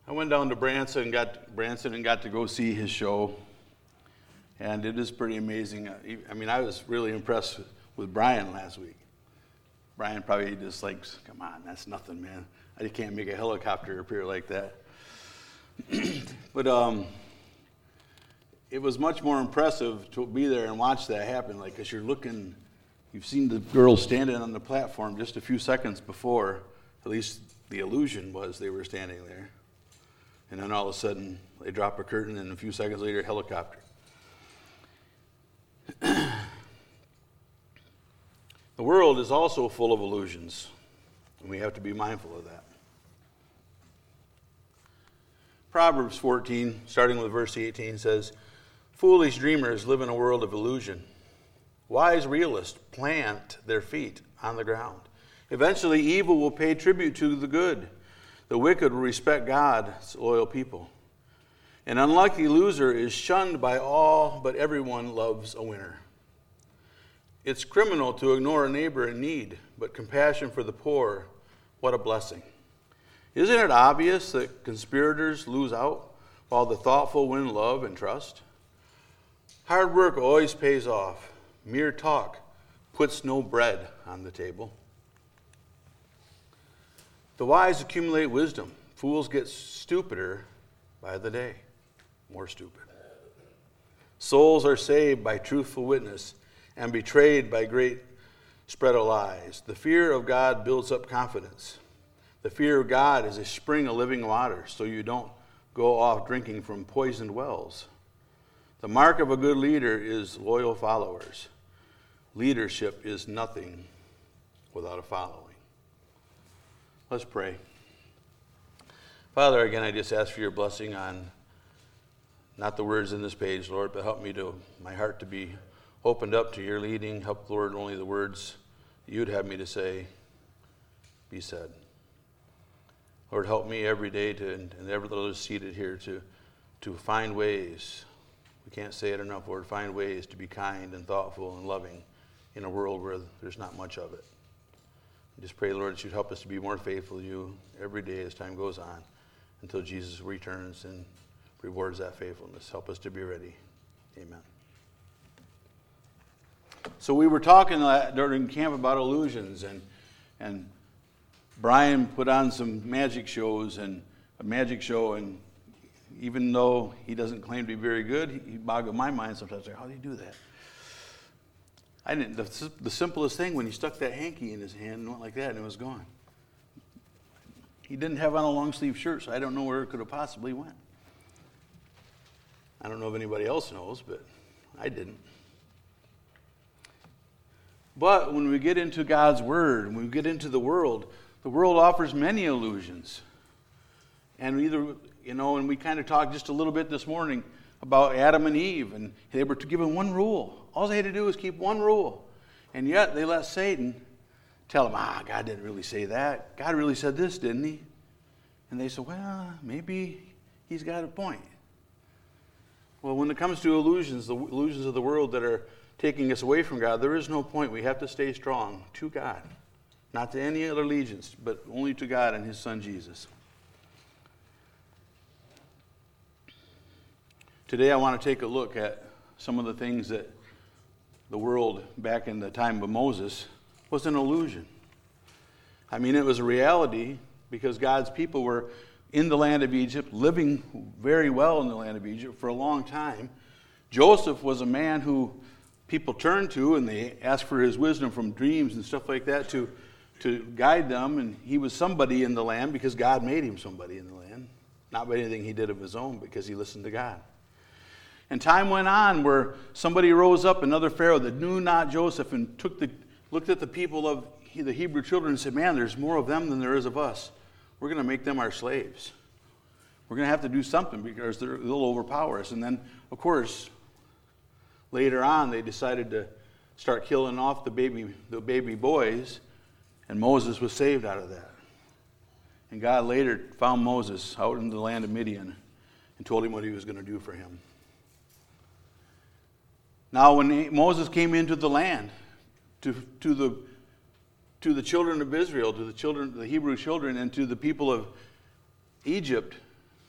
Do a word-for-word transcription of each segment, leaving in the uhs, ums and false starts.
I went down to Branson and got Branson and got to go see his show, and it is pretty amazing. I mean, I was really impressed with Brian last week. Brian probably just like, come on, that's nothing, man. I can't make a helicopter appear like that. But um, it was much more impressive to be there and watch that happen, like, because you're looking, you've seen the girls standing on the platform just a few seconds before, at least the illusion was they were standing there. And then all of a sudden, they drop a curtain, and a few seconds later, a helicopter. The world is also full of illusions, and we have to be mindful of that. Proverbs fourteen, starting with verse eighteen, says, "Foolish dreamers live in a world of illusion. Wise realists plant their feet on the ground. Eventually, evil will pay tribute to the good. The wicked will respect God's loyal people. An unlucky loser is shunned by all, but everyone loves a winner. It's criminal to ignore a neighbor in need, but compassion for the poor, what a blessing. Isn't it obvious that conspirators lose out while the thoughtful win love and trust? Hard work always pays off. Mere talk puts no bread on the table. The wise accumulate wisdom. Fools get stupider by the day, more stupid. Souls are saved by truthful witness and betrayed by great spread of lies. The fear of God builds up confidence. The fear of God is a spring of living water, so you don't go off drinking from poisoned wells. The mark of a good leader is loyal followers. Leadership is nothing without a following." Let's pray. Father, again, I just ask for your blessing on not the words in this page, Lord, but help me to, my heart to be opened up to your leading. Help, Lord, only the words you'd have me to say be said. Lord, help me every day to, and every little seated here to, to find ways, we can't say it enough, Lord, find ways to be kind and thoughtful and loving in a world where there's not much of it. I just pray, Lord, that you'd help us to be more faithful to you every day as time goes on until Jesus returns and rewards that faithfulness. Help us to be ready. Amen. So we were talking during camp about illusions, and and Brian put on some magic shows and a magic show, and even though he doesn't claim to be very good, he boggled my mind sometimes. Like, how do you do that? I didn't. The, the simplest thing, when he stuck that hanky in his hand and went like that, and it was gone. He didn't have on a long sleeve shirt, so I don't know where it could have possibly went. I don't know if anybody else knows, but I didn't. But when we get into God's Word, when we get into the world, the world offers many illusions. And either, you know, and we kind of talked just a little bit this morning about Adam and Eve, and they were given one rule. All they had to do was keep one rule. And yet they let Satan tell them, ah, God didn't really say that. God really said this, didn't he? And they said, well, maybe he's got a point. Well, when it comes to illusions, the illusions of the world that are taking us away from God, there is no point. We have to stay strong to God. Not to any other allegiance, but only to God and his Son Jesus. Today I want to take a look at some of the things that the world back in the time of Moses was an illusion. I mean, it was a reality because God's people were in the land of Egypt, living very well in the land of Egypt for a long time. Joseph was a man who people turned to, and they asked for his wisdom from dreams and stuff like that to, to guide them, and he was somebody in the land because God made him somebody in the land. Not by anything he did of his own, because he listened to God. And time went on where somebody rose up, another Pharaoh that knew not Joseph, and took the looked at the people of the Hebrew children and said, man, there's more of them than there is of us. We're going to make them our slaves. We're going to have to do something because they'll overpower us. And then, of course, later on, they decided to start killing off the baby, the baby boys, and Moses was saved out of that. And God later found Moses out in the land of Midian and told him what he was going to do for him. Now, when Moses came into the land, to, to the to the children of Israel, to the children, the Hebrew children, and to the people of Egypt,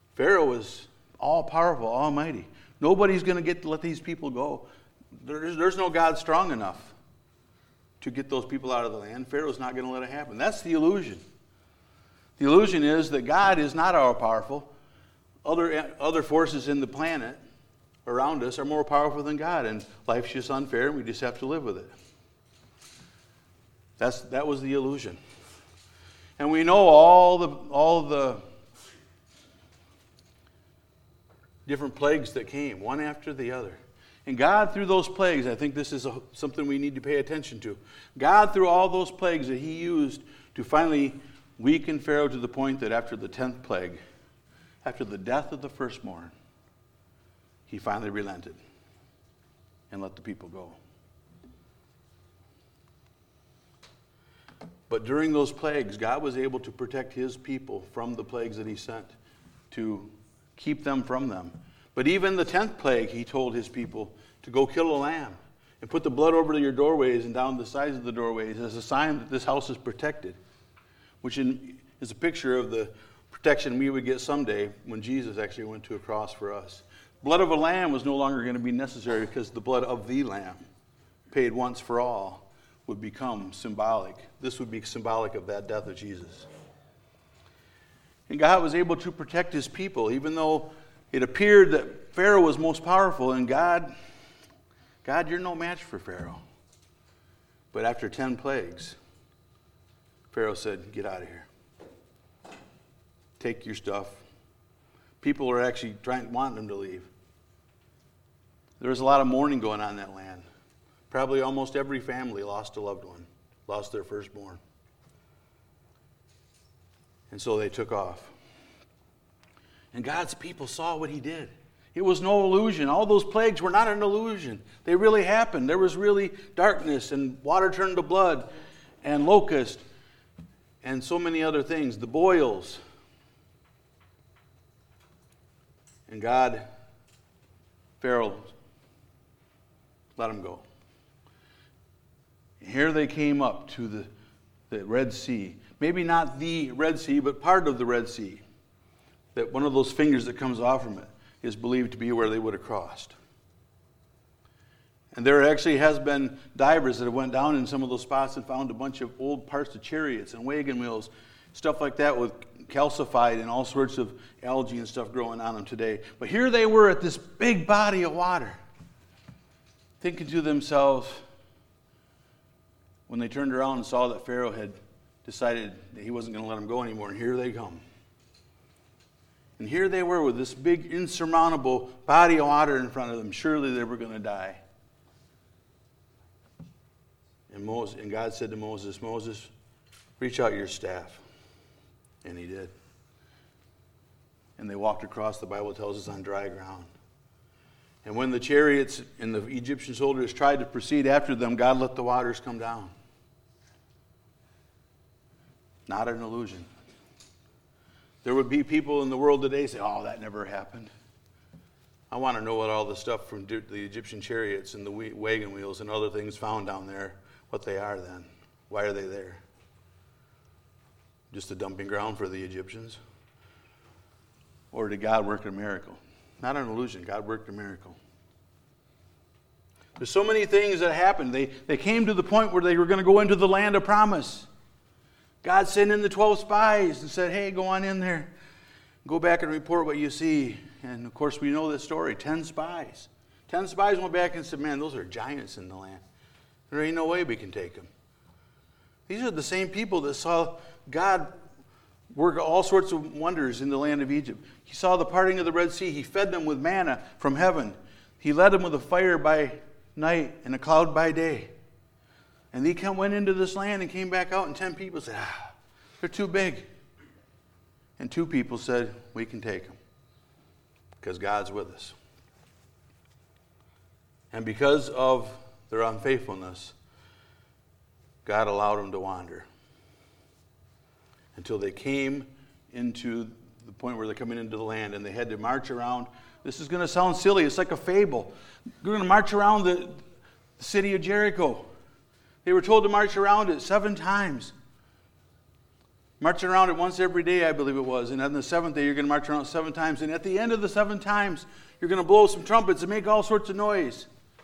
Pharaoh is all-powerful, almighty. Nobody's going to get to let these people go. There's, there's no God strong enough to get those people out of the land. Pharaoh's not going to let it happen. That's the illusion. The illusion is that God is not all-powerful. Other, other forces in the planet around us are more powerful than God, and life's just unfair, and we just have to live with it. That's, that was the illusion. And we know all the, all the different plagues that came, one after the other. And God, through those plagues, I think this is a, something we need to pay attention to. God, through all those plagues that he used to finally weaken Pharaoh to the point that after the tenth plague, after the death of the firstborn, he finally relented and let the people go. But during those plagues, God was able to protect his people from the plagues that he sent, to keep them from them. But even the tenth plague, he told his people to go kill a lamb and put the blood over your doorways and down the sides of the doorways as a sign that this house is protected, which in, is a picture of the protection we would get someday when Jesus actually went to a cross for us. Blood of a lamb was no longer going to be necessary because the blood of the lamb, paid once for all, would become symbolic. This would be symbolic of that death of Jesus. And God was able to protect his people, even though it appeared that Pharaoh was most powerful, and God, God, you're no match for Pharaoh. But after ten plagues, Pharaoh said, get out of here. Take your stuff. People are actually trying, wanting them to leave. There was a lot of mourning going on in that land. Probably almost every family lost a loved one, lost their firstborn. And so they took off. And God's people saw what he did. It was no illusion. All those plagues were not an illusion. They really happened. There was really darkness, and water turned to blood, and locust, and so many other things. The boils. And God, Pharaoh, let them go. And here they came up to the, the Red Sea. Maybe not the Red Sea, but part of the Red Sea. That one of those fingers that comes off from it is believed to be where they would have crossed. And there actually has been divers that have went down in some of those spots and found a bunch of old parts of chariots and wagon wheels, stuff like that with calcified and all sorts of algae and stuff growing on them today. But here they were at this big body of water, thinking to themselves, when they turned around and saw that Pharaoh had decided that he wasn't going to let them go anymore, and here they come. And here they were with this big, insurmountable body of water in front of them. Surely they were going to die. And Moses, and God said to Moses, Moses, reach out your staff. And he did. And they walked across, the Bible tells us, on dry ground. And when the chariots and the Egyptian soldiers tried to proceed after them, God let the waters come down. Not an illusion. There would be people in the world today say, oh, that never happened. I want to know what all the stuff from the Egyptian chariots and the wagon wheels and other things found down there, what they are then. Why are they there? Just a dumping ground for the Egyptians? Or did God work a miracle? Not an illusion. God worked a miracle. There's so many things that happened. They, they came to the point where they were going to go into the land of promise. God sent in the twelve spies and said, hey, go on in there. Go back and report what you see. And, of course, we know this story. Ten spies. Ten spies went back and said, man, those are giants in the land. There ain't no way we can take them. These are the same people that saw God work all sorts of wonders in the land of Egypt. He saw the parting of the Red Sea. He fed them with manna from heaven. He led them with a fire by night and a cloud by day. And they come, went into this land and came back out, and ten people said, ah, they're too big. And two people said, we can take them because God's with us. And because of their unfaithfulness, God allowed them to wander until they came into the point where they're coming into the land, and they had to march around. This is going to sound silly. It's like a fable. They're going to march around the, the city of Jericho. They were told to march around it seven times. Marching around it once every day, I believe it was. And on the seventh day, you're going to march around seven times. And at the end of the seven times, you're going to blow some trumpets and make all sorts of noise.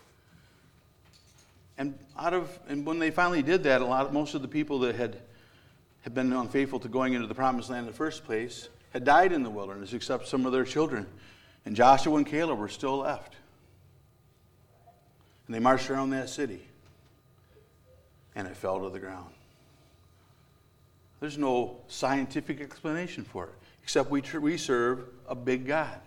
And out of and when they finally did that, a lot, most of the people that had, had been unfaithful to going into the promised land in the first place had died in the wilderness, except some of their children. And Joshua and Caleb were still left. And they marched around that city. And it fell to the ground. There's no scientific explanation for it, except we, tr- we serve a big God.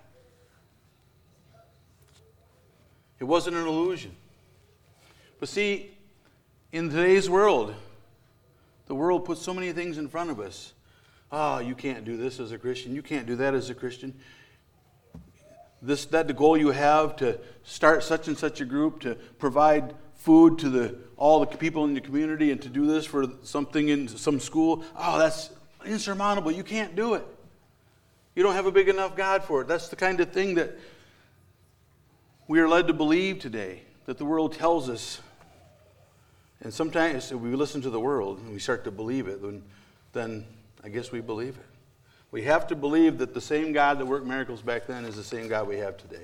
It wasn't an illusion. But see, in today's world, the world puts so many things in front of us. Oh, you can't do this as a Christian. You can't do that as a Christian. This, that the goal you have to start such and such a group, to provide food to the all the people in the community, and to do this for something in some school. Oh, that's insurmountable. You can't do it. You don't have a big enough God for it. That's the kind of thing that we are led to believe today, that the world tells us. And sometimes if we listen to the world and we start to believe it, then, then I guess we believe it. We have to believe that the same God that worked miracles back then is the same God we have today.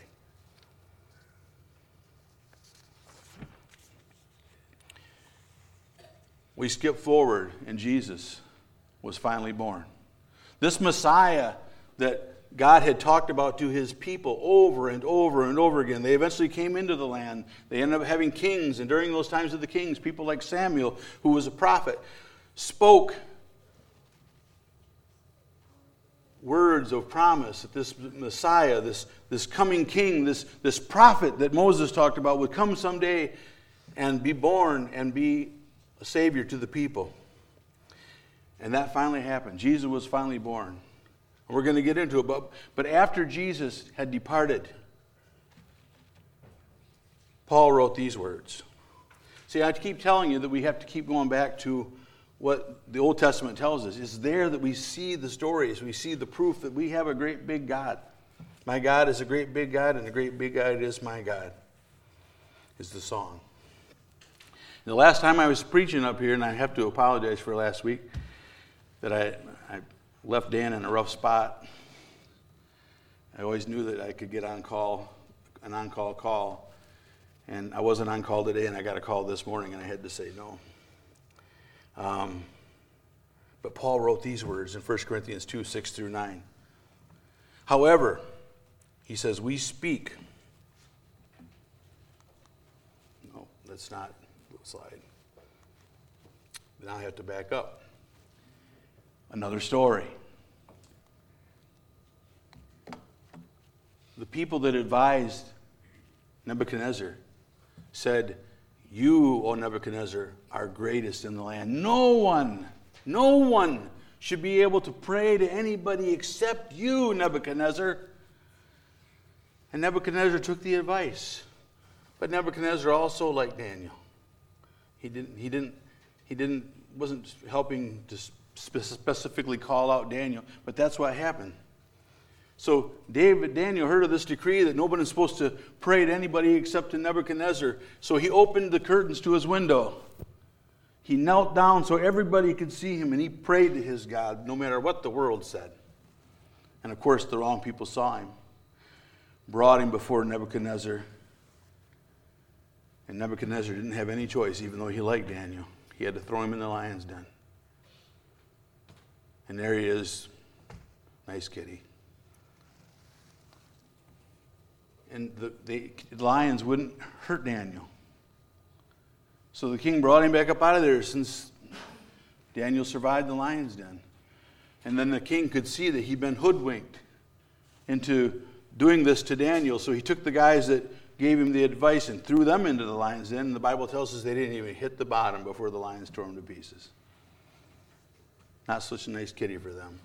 We skip forward, and Jesus was finally born. This Messiah that God had talked about to his people over and over and over again. They eventually came into the land. They ended up having kings, and during those times of the kings, people like Samuel, who was a prophet, spoke words of promise that this Messiah, this, this coming king, this, this prophet that Moses talked about would come someday and be born and be a savior to the people. And that finally happened. Jesus was finally born. We're going to get into it. But, but after Jesus had departed, Paul wrote these words. See, I keep telling you that we have to keep going back to what the Old Testament tells us. It's there that we see the stories. We see the proof that we have a great big God. My God is a great big God, and a great big God is my God, is the song. The last time I was preaching up here, and I have to apologize for last week, that I, I left Dan in a rough spot. I always knew that I could get on call, an on-call call, and I wasn't on call today, and I got a call this morning, and I had to say no. Um, but Paul wrote these words in First Corinthians two, six through nine. However, he says, we speak. No, that's not the slide. Now I have to back up. Another story. The people that advised Nebuchadnezzar said, you, O Nebuchadnezzar, are greatest in the land. No one, no one should be able to pray to anybody except you, Nebuchadnezzar. And Nebuchadnezzar took the advice. But Nebuchadnezzar also, like Daniel, he didn't, he didn't, he didn't, wasn't helping to specifically call out Daniel, but that's what happened. So David, Daniel heard of this decree that nobody is supposed to pray to anybody except to Nebuchadnezzar. So he opened the curtains to his window. He knelt down so everybody could see him, and he prayed to his God, no matter what the world said. And of course, the wrong people saw him, brought him before Nebuchadnezzar. And Nebuchadnezzar didn't have any choice, even though he liked Daniel. He had to throw him in the lion's den. And there he is, nice kitty. And the, the lions wouldn't hurt Daniel. So the king brought him back up out of there since Daniel survived the lion's den. And then the king could see that he'd been hoodwinked into doing this to Daniel. So he took the guys that gave him the advice and threw them into the lion's den. And the Bible tells us they didn't even hit the bottom before the lions tore them to pieces. Not such a nice kitty for them.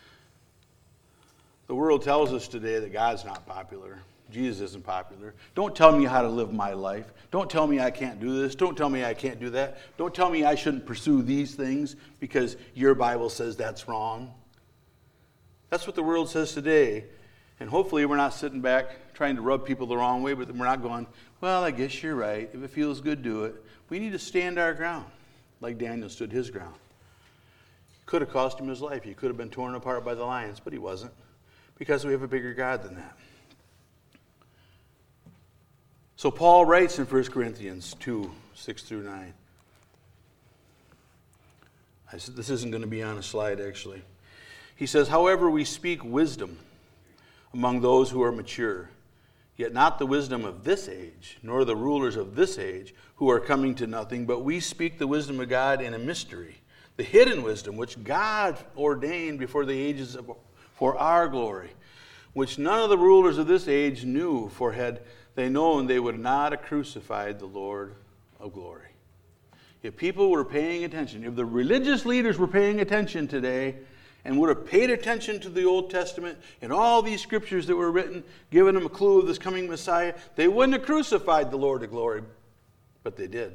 The world tells us today that God's not popular. Jesus isn't popular. Don't tell me how to live my life. Don't tell me I can't do this. Don't tell me I can't do that. Don't tell me I shouldn't pursue these things because your Bible says that's wrong. That's what the world says today. And hopefully we're not sitting back trying to rub people the wrong way, but we're not going, well, I guess you're right. If it feels good, do it. We need to stand our ground like Daniel stood his ground. Could have cost him his life. He could have been torn apart by the lions, but he wasn't, because we have a bigger God than that. So Paul writes in First Corinthians two, six through nine. I said, this isn't going to be on a slide, actually. He says, however, we speak wisdom among those who are mature, yet not the wisdom of this age, nor the rulers of this age, who are coming to nothing, but we speak the wisdom of God in a mystery, the hidden wisdom which God ordained before the ages of, for our glory, which none of the rulers of this age knew, for had they known, they would not have crucified the Lord of glory. If people were paying attention, if the religious leaders were paying attention today and would have paid attention to the Old Testament and all these scriptures that were written, giving them a clue of this coming Messiah, they wouldn't have crucified the Lord of glory, but they did.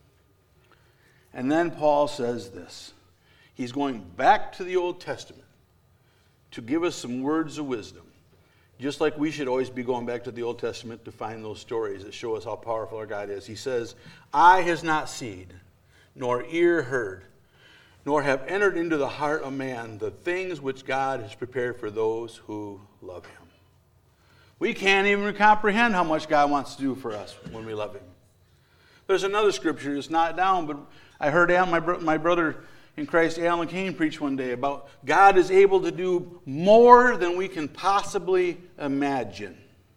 And then Paul says this. He's going back to the Old Testament to give us some words of wisdom. Just like we should always be going back to the Old Testament to find those stories that show us how powerful our God is. He says, eye has not seen, nor ear heard, nor have entered into the heart of man the things which God has prepared for those who love him. We can't even comprehend how much God wants to do for us when we love him. There's another scripture, it's not down, but I heard Alan, my, bro- my brother in Christ, Alan Kane, preach one day about God is able to do more than we can possibly imagine.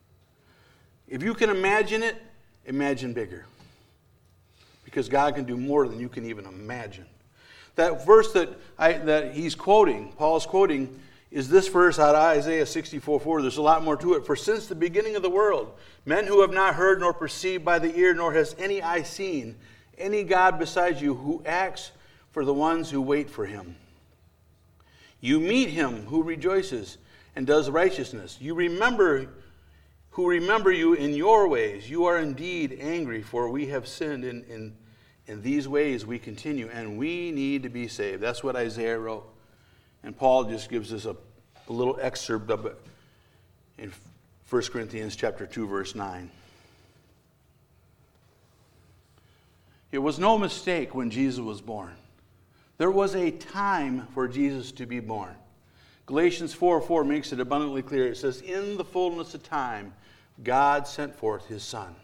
If you can imagine it, imagine bigger. Because God can do more than you can even imagine. That verse that I, that he's quoting, Paul's quoting, is this verse out of Isaiah sixty-four four. There's a lot more to it. For since the beginning of the world, men who have not heard nor perceived by the ear, nor has any eye seen, any God besides you who acts for the ones who wait for him. You meet him who rejoices and does righteousness. You remember who remember you in your ways. You are indeed angry, for we have sinned in, in, in these ways we continue, and we need to be saved. That's what Isaiah wrote. And Paul just gives us a, a little excerpt of it in First Corinthians chapter two, verse nine. It was no mistake when Jesus was born. There was a time for Jesus to be born. Galatians four four makes it abundantly clear. It says, in the fullness of time, God sent forth his Son.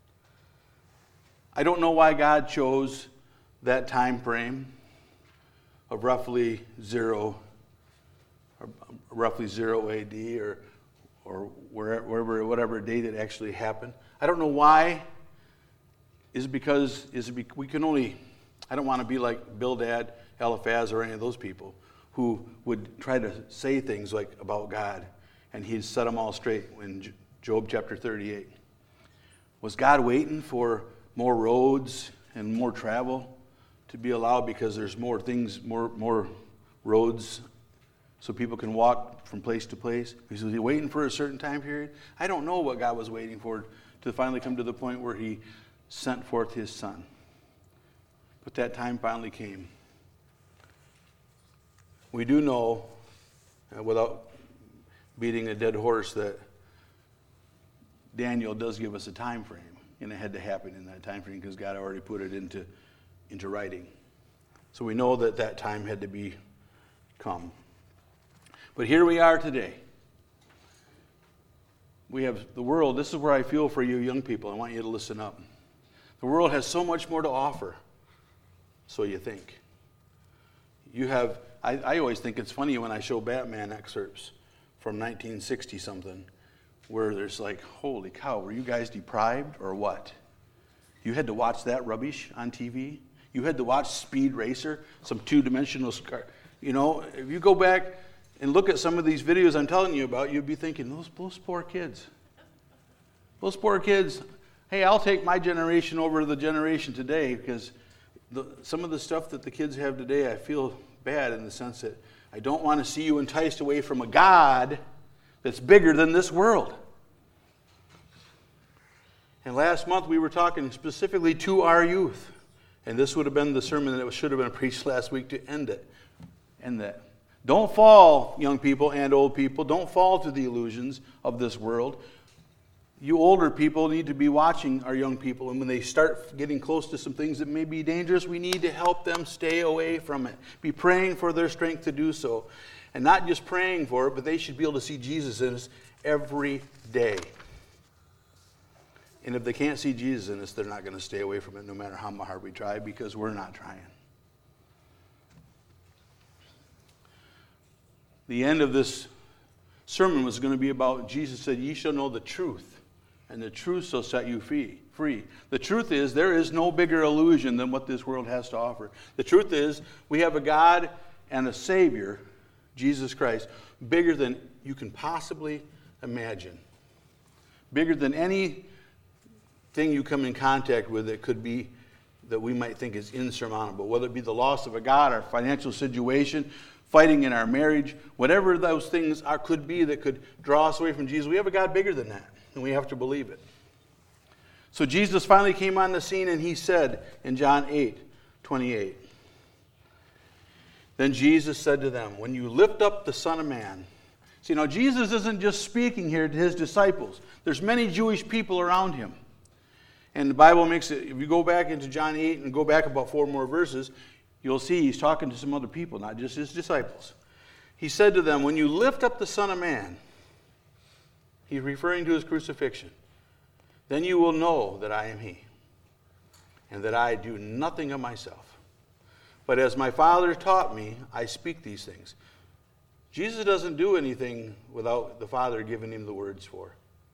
I don't know why God chose that time frame of roughly zero, or roughly zero A D, or or wherever, whatever date it actually happened. I don't know why. Is it because is it be, we can only? I don't want to be like Bildad, Eliphaz, or any of those people who would try to say things like about God, and he'd set them all straight in Job chapter thirty-eight. Was God waiting for more roads and more travel to be allowed because there's more things, more more roads so people can walk from place to place? Was he waiting for a certain time period? I don't know what God was waiting for to finally come to the point where he sent forth his Son. But that time finally came. We do know, uh, without beating a dead horse, that Daniel does give us a time frame, and it had to happen in that time frame because God already put it into, into writing. So we know that that time had to be come. But here we are today. We have the world. This is where I feel for you young people. I want you to listen up. The world has so much more to offer. So you think. You have, I, I always think it's funny when I show Batman excerpts from nineteen sixty something, where there's like, holy cow, were you guys deprived or what? You had to watch that rubbish on T V? You had to watch Speed Racer, some two-dimensional car. You know, if you go back and look at some of these videos I'm telling you about, you'd be thinking, those, those poor kids. Those poor kids, hey, I'll take my generation over to the generation today because the, some of the stuff that the kids have today, I feel bad in the sense that I don't want to see you enticed away from a God that's bigger than this world. And last month we were talking specifically to our youth. And this would have been the sermon that should have been preached last week to end it. End that. Don't fall, young people and old people, don't fall to the illusions of this world. You older people need to be watching our young people, and when they start getting close to some things that may be dangerous, we need to help them stay away from it. Be praying for their strength to do so. And not just praying for it, but they should be able to see Jesus in us every day. And if they can't see Jesus in us, they're not going to stay away from it no matter how hard we try, because we're not trying. The end of this sermon was going to be about, Jesus said, "Ye shall know the truth, and the truth shall set you free." Free. The truth is, there is no bigger illusion than what this world has to offer. The truth is, we have a God and a Savior, Jesus Christ, bigger than you can possibly imagine. Bigger than anything you come in contact with that could be, that we might think is insurmountable. Whether it be the loss of a God, our financial situation, fighting in our marriage, whatever those things are, could be that could draw us away from Jesus, we have a God bigger than that, and we have to believe it. So Jesus finally came on the scene, and he said in John eight twenty-eight, "Then Jesus said to them, when you lift up the Son of Man." See, now Jesus isn't just speaking here to his disciples. There's many Jewish people around him. And the Bible makes it, if you go back into John eight and go back about four more verses, you'll see he's talking to some other people, not just his disciples. He said to them, when you lift up the Son of Man, he's referring to his crucifixion, then you will know that I am he, and that I do nothing of myself. But as my Father taught me, I speak these things. Jesus doesn't do anything without the Father giving him the words for.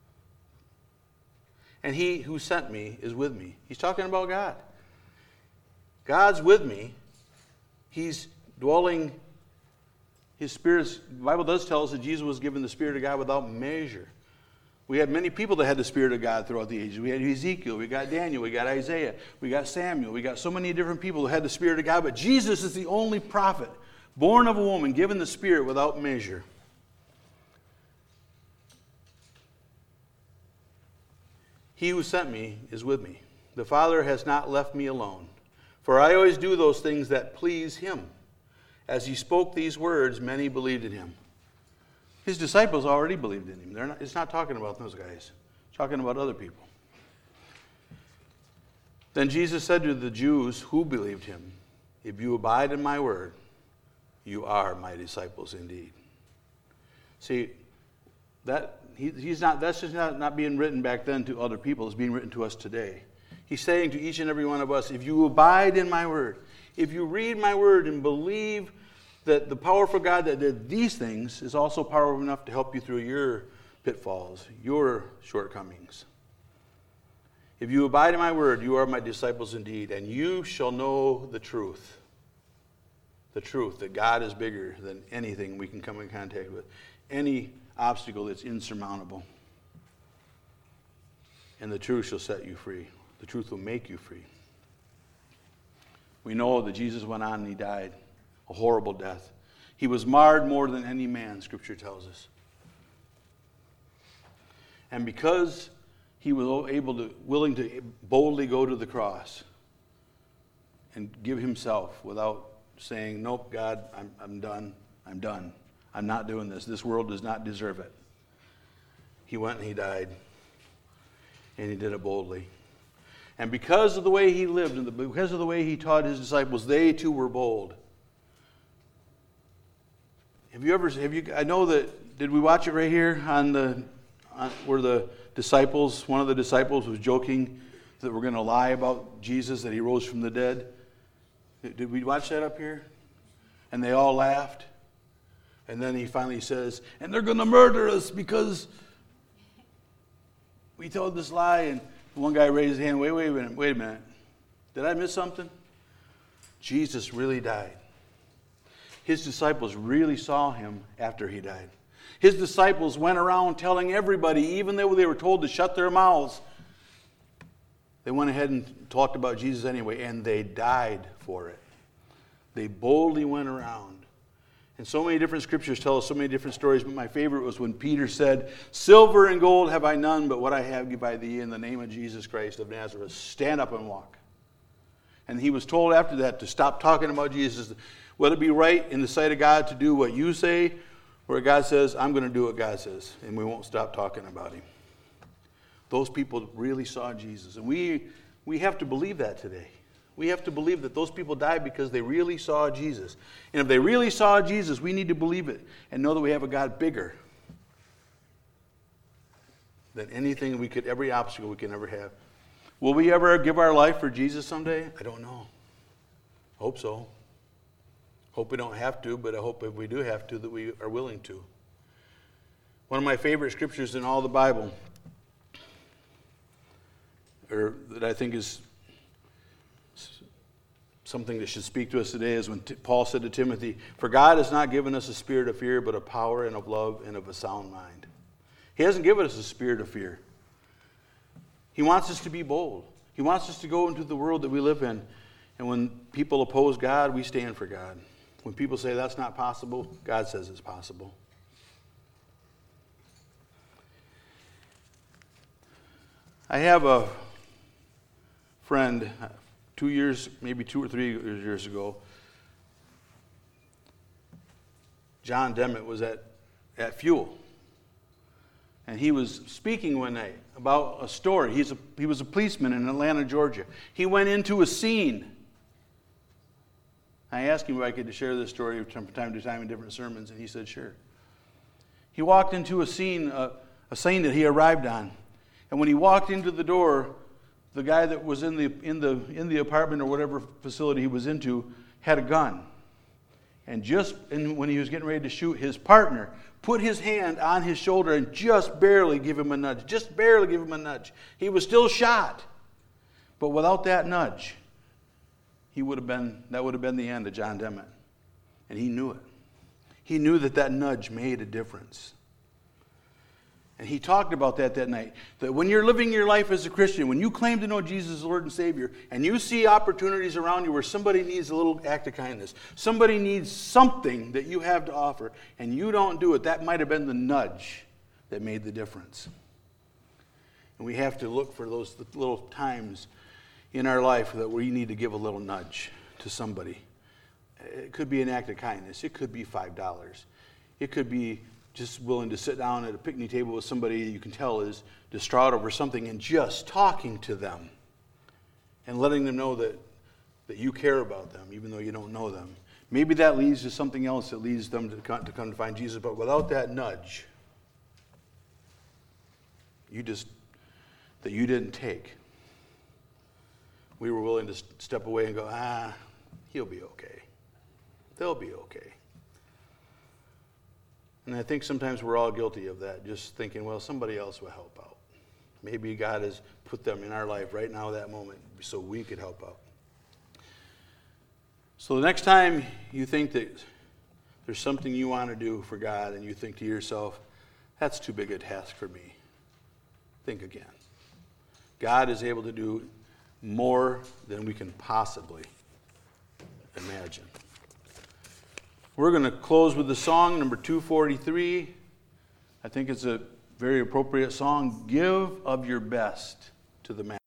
And he who sent me is with me. He's talking about God. God's with me. He's dwelling, his Spirit's, the Bible does tell us that Jesus was given the Spirit of God without measure. We had many people that had the Spirit of God throughout the ages. We had Ezekiel, we got Daniel, we got Isaiah, we got Samuel, we got so many different people who had the Spirit of God, but Jesus is the only prophet, born of a woman, given the Spirit without measure. He who sent me is with me. The Father has not left me alone, for I always do those things that please him. As he spoke these words, many believed in him. His disciples already believed in him. They're not, it's not talking about those guys. It's talking about other people. Then Jesus said to the Jews who believed him, if you abide in my word, you are my disciples indeed. See, that he, he's not. That's just not, not being written back then to other people. It's being written to us today. He's saying to each and every one of us, if you abide in my word, if you read my word and believe that the powerful God that did these things is also powerful enough to help you through your pitfalls, your shortcomings. If you abide in my word, you are my disciples indeed, and you shall know the truth. The truth that God is bigger than anything we can come in contact with, any obstacle that's insurmountable. And the truth shall set you free. The truth will make you free. We know that Jesus went on and he died a horrible death. He was marred more than any man, Scripture tells us. And because he was able to, willing to boldly go to the cross and give himself without saying, nope, God, I'm, I'm done. I'm done. I'm not doing this. This world does not deserve it. He went and he died. And he did it boldly. And because of the way he lived and the, because of the way he taught his disciples, they too were bold. Have you ever, have you, I know that, did we watch it right here on the, on, where the disciples, one of the disciples was joking that we're going to lie about Jesus, that he rose from the dead? Did we watch that up here? And they all laughed. And then he finally says, and they're going to murder us because we told this lie. And one guy raised his hand, wait, wait a minute, wait a minute. Did I miss something? Jesus really died. His disciples really saw him after he died. His disciples went around telling everybody, even though they were told to shut their mouths, they went ahead and talked about Jesus anyway, and they died for it. They boldly went around. And so many different scriptures tell us so many different stories, but my favorite was when Peter said, silver and gold have I none, but what I have give I thee in the name of Jesus Christ of Nazareth. Stand up and walk. And he was told after that to stop talking about Jesus. Will it be right in the sight of God to do what you say, where God says, I'm going to do what God says, and we won't stop talking about him. those people really saw Jesus. And we, we have to believe that today. We have to believe that those people died because they really saw Jesus. And if they really saw Jesus, we need to believe it and know that we have a God bigger than anything we could, every obstacle we can ever have. Will we ever give our life for Jesus someday? I don't know. Hope so. Hope we don't have to, but I hope if we do have to, that we are willing to. One of my favorite scriptures in all the Bible, or that I think is something that should speak to us today, is when T- Paul said to Timothy, "For God has not given us a spirit of fear, but of power and of love and of a sound mind." He hasn't given us a spirit of fear. He wants us to be bold. He wants us to go into the world that we live in. And when people oppose God, we stand for God. When people say that's not possible, God says it's possible. I have a friend, two years, maybe two or three years ago, John Demmett was at, at Fuel. And he was speaking one night about a story. He's a, he was a policeman in Atlanta, Georgia. He went into a scene. I asked him if I could share this story from time to time in different sermons, and he said, sure. He walked into a scene, a, a scene that he arrived on. And when he walked into the door, the guy that was in the, in the, in the apartment or whatever facility he was into had a gun. And just and when he was getting ready to shoot, his partner put his hand on his shoulder and just barely give him a nudge. Just barely give him a nudge. He was still shot. But without that nudge, he would have been, that would have been the end of John Demmett. And he knew it. He knew that that nudge made a difference. And he talked about that that night. That when you're living your life as a Christian, when you claim to know Jesus as Lord and Savior, and you see opportunities around you where somebody needs a little act of kindness, somebody needs something that you have to offer, and you don't do it, that might have been the nudge that made the difference. And we have to look for those little times in our life that we need to give a little nudge to somebody. It could be an act of kindness. It could be five dollars. It could be just willing to sit down at a picnic table with somebody you can tell is distraught over something and just talking to them and letting them know that, that you care about them, even though you don't know them. Maybe that leads to something else that leads them to come to, come to find Jesus, but without that nudge, you just, that you didn't take, we were willing to step away and go, ah, he'll be okay. They'll be okay. And I think sometimes we're all guilty of that, just thinking, well, somebody else will help out. Maybe God has put them in our life right now, that moment, so we could help out. So the next time you think that there's something you want to do for God and you think to yourself, that's too big a task for me, think again. God is able to do more than we can possibly imagine. We're going to close with the song number two forty-three. I think it's a very appropriate song. Give of your best to the Master.